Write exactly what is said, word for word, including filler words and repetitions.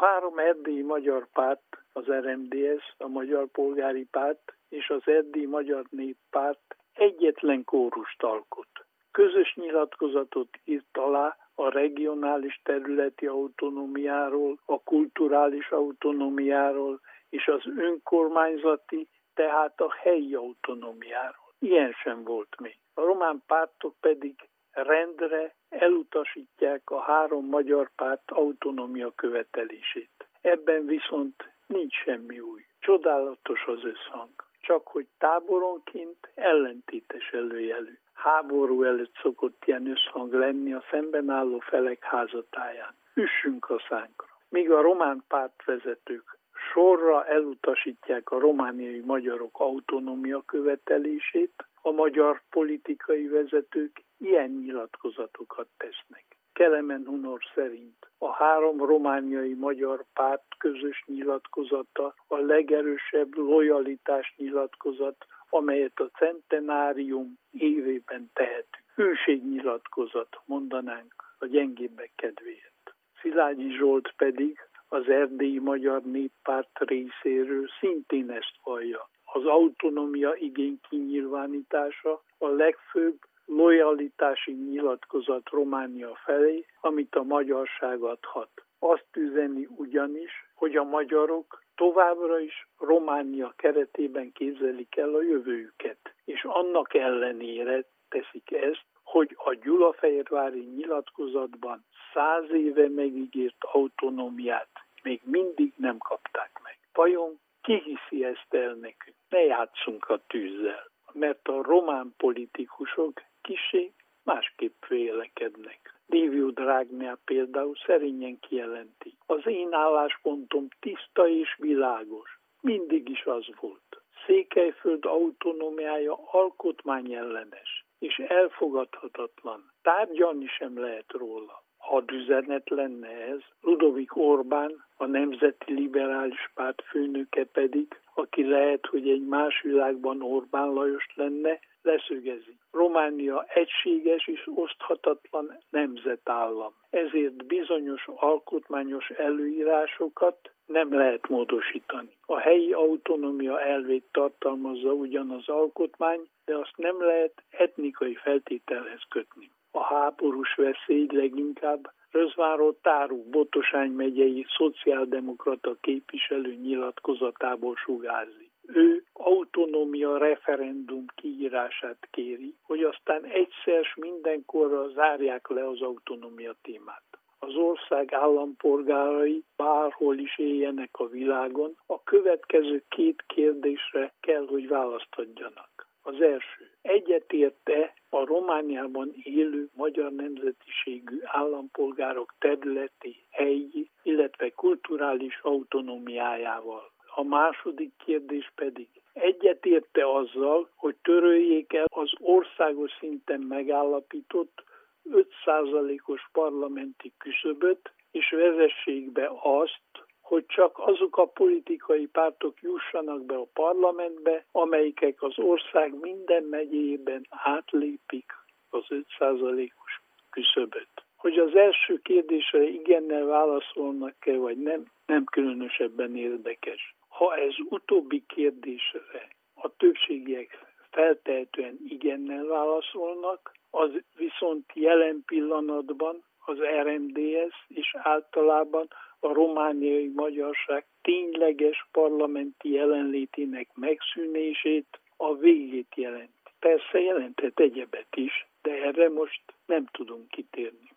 három erdélyi magyar párt, az er em dé es, a Magyar Polgári Párt és az Erdélyi Magyar Néppárt egyetlen kórust alkot. Közös nyilatkozatot írt alá a regionális területi autonómiáról, a kulturális autonómiáról és az önkormányzati, tehát a helyi autonómiáról. Ilyen sem volt még. A román pártok pedig rendre elutasítják a három magyar párt autonómia követelését. Ebben viszont nincs semmi új. Csodálatos az összhang. Csak hogy táboronként ellentétes előjelű. Háború előtt szokott ilyen összhang lenni a szemben álló felek házatáján. Üssünk a szánkra. Míg a román pártvezetők sorra elutasítják a romániai magyarok autonómia követelését, a magyar politikai vezetők ilyen nyilatkozatokat tesznek. Kelemen Hunor szerint a három romániai magyar párt közös nyilatkozata a legerősebb lojalitás nyilatkozat, amelyet a centenárium évében tehetünk. Hűségnyilatkozat, mondanánk a gyengébbek kedvéért. Szilágyi Zsolt pedig az Erdélyi Magyar Néppárt részéről szintén ezt vallja. Az autonómia igény kinyilvánítása a legfőbb lojalitási nyilatkozat Románia felé, amit a magyarság adhat. Azt üzeni ugyanis, hogy a magyarok továbbra is Románia keretében képzelik el a jövőjüket, és annak ellenére teszik ezt, hogy a gyulafehérvári nyilatkozatban száz éve megígért autonómiát még mindig nem kapták meg. Vajon ki hiszi ezt el nekünk? Ne játsszunk a tűzzel, mert a román politikusok kissé másképp vélekednek. Liviu Dragnea például szerényen kijelenti. Az én álláspontom tiszta és világos. Mindig is az volt. Székelyföld autonómiája alkotmányellenes és elfogadhatatlan. Tárgyalni sem lehet róla. Hadüzenet lenne ez. Ludovic Orbán, a Nemzeti Liberális Párt főnöke pedig, aki lehet, hogy egy más világban Orbán Lajos lenne, leszögezi. Románia egységes és oszthatatlan nemzetállam. Ezért bizonyos alkotmányos előírásokat nem lehet módosítani. A helyi autonómia elvét tartalmazza ugyan az alkotmány, de azt nem lehet etnikai feltételhez kötni. A háborús veszély leginkább Rözvánról Tárú Botosány megyei szociáldemokrata képviselő nyilatkozatából sugárzik. Ő autonómia referendum kiírását kéri, hogy aztán egyszer s mindenkorra zárják le az autonómia témát. Az ország állampolgárai bárhol is éljenek a világon, a következő két kérdésre kell, hogy választ adjanak. Az első, egyetért-e a Romániában élő magyar nemzetiségű állampolgárok területi, helyi, illetve kulturális autonómiájával? A második kérdés pedig, egyetért-e azzal, hogy töröljék el az országos szinten megállapított öt százalékos parlamenti küszöböt, és vezessék be azt, hogy csak azok a politikai pártok jussanak be a parlamentbe, amelyikek az ország minden megyében átlépik az öt százalékos küszöböt. Hogy az első kérdésre igennel válaszolnak-e, vagy nem, nem különösebben érdekes. Ha ez utóbbi kérdésre a többségiek feltehetően igennel válaszolnak, az viszont jelen pillanatban az er em dé es és általában a romániai magyarság tényleges parlamenti jelenlétének megszűnését, a végét jelent. Persze jelenthet egyebet is, de erre most nem tudunk kitérni.